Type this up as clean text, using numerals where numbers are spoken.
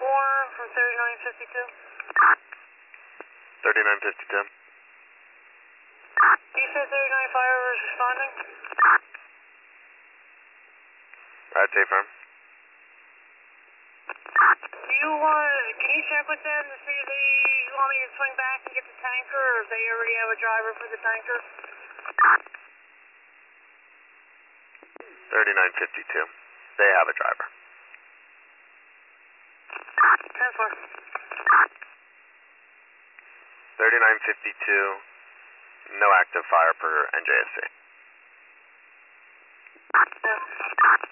from 3952. 3952. You said 39 fire was responding? Right, stay firm. Can you check with them to see if they want me to swing back and get the tanker, or if they already have a driver for the tanker? 3952. They have a driver. 10-4. 3952. No active fire per NJSC. Yeah.